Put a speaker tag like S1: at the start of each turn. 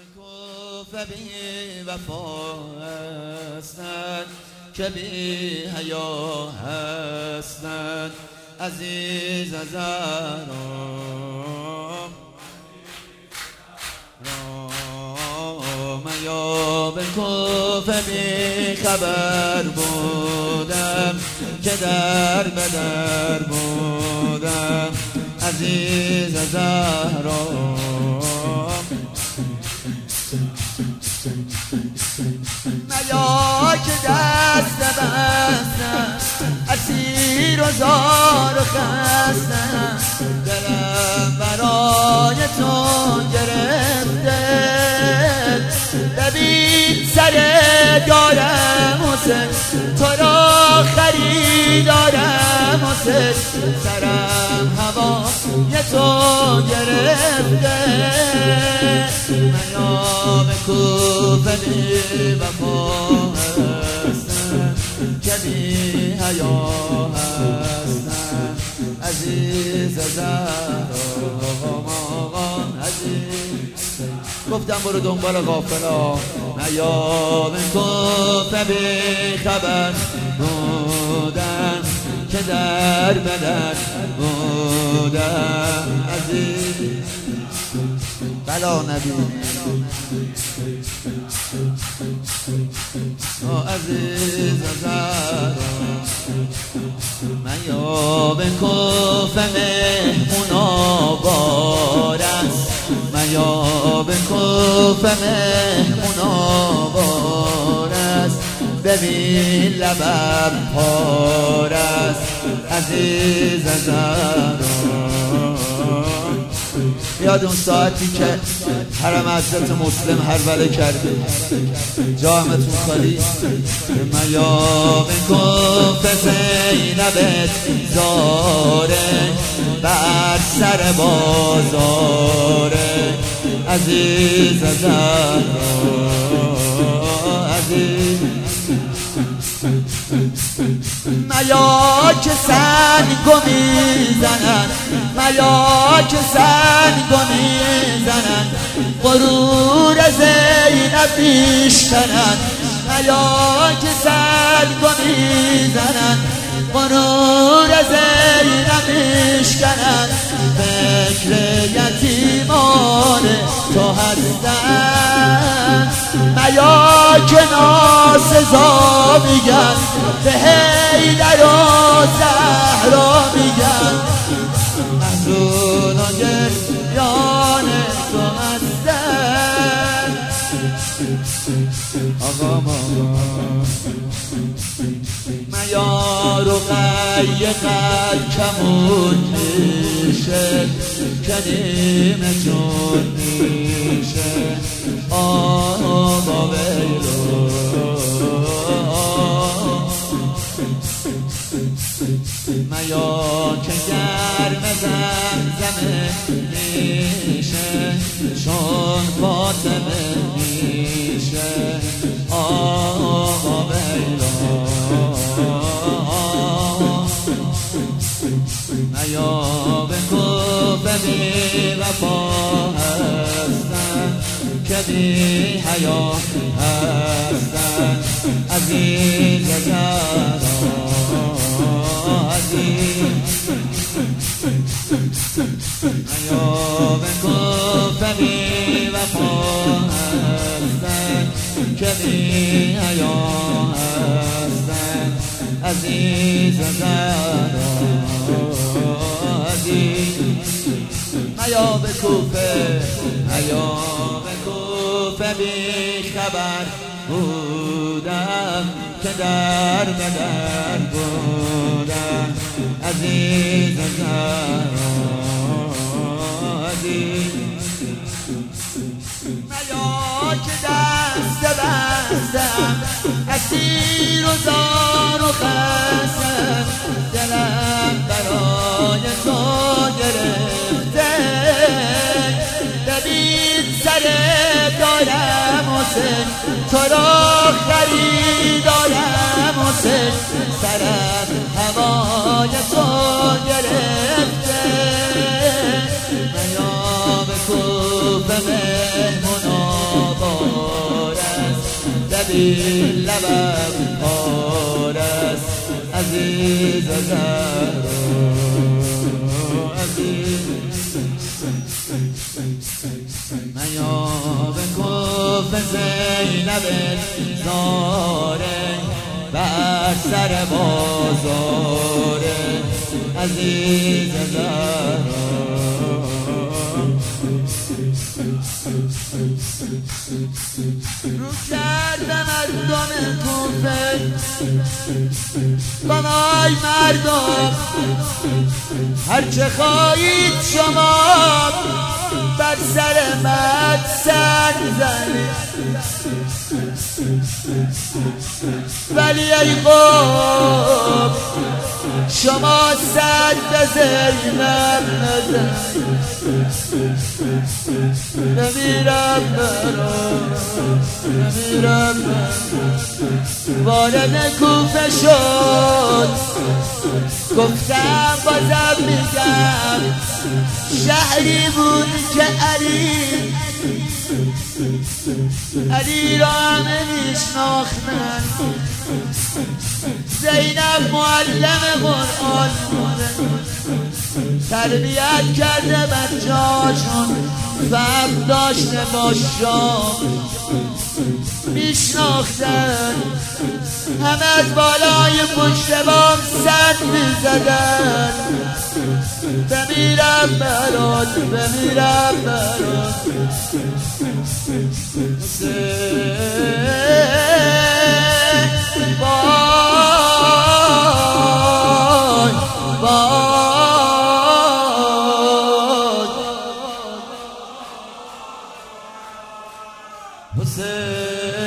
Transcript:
S1: کوفه بی وفا هستند که بی حیا هستند عزیز زهرا من یا به کوفه بی خبر بودم که در بدر بودم عزیز زهرا میا که دست بستم اسیر و زار و خستم دلم برای تو گرفته ببین سر دارم حسین تو را خریدارم حسین سرم هوای تو گرفته میا به کوفه بی وفا هستن که بی حیا هستن عزیز زهرا عزیز گفتم برو دنبال غافلا میا به کوفه بی خبر بودن که در بدر بودن عزیز بلا نبی عزیز زهرا من یا به کوفه مهمونا بار است من یا به کوفه مهمونا بار است ببین لبم پار است عزیز زهرا یاد اون ساعتی که حرم حضرت مسلم هروله کرده جامتون خالی من یا به کوفه زینبت زاره بر سر بازاره عزیز زهرا عزیز میا که سنگو میزنن میا که سنگو میزنن غرور زینب میشکنن میا که سنگو میزنن غرور زینب میشکنن فکر یتیمان تو هستن میا که ناسزا میگن به حیدر و زهرا میگن محزون و گریان تو هستن آقا میا رقیه قد کمون میشه کنیم جون میشه آقا بیرو میا که گرم زمزمه میشه چون فاطمه میشه آقا بیرو میا به کوفه بی وفا هستن که بی حیا هستن عزیز زهرا عزیز میا به کوفه بی وفا هستن که بی حیا هستن عزیز زهرا میا به کوفه میا به کوفه بی خبر بودم که در بدر بودم عزیز زهرا عزیز میا که دست بستم اسیر و زار و خستم دلم برای تو گرفته ببین سر دارم حسین تو را خریدارم حسین سرم هوای تو گرفته میا به کوفه مهمونا ببین لبم پاره است عزیز زهرا میام کوف زینب زاره بر سر بازار عزیز زهرا رو کردم مردم کوفه بانای مردم هرچه خواهید شما بر سر من سر زنید ولی ای قوم شما سر به زینب نزنید نمیرم وارد کوفه شد گفتم بازم میگم شهری بود که علی را همه میشناختن زینب معلم قرآن بوده تربیت کرده بچه‌هاشون فهم داشته با شام میشناختن همه از بالای پشت بام سر میزدن بمیرم برات حسین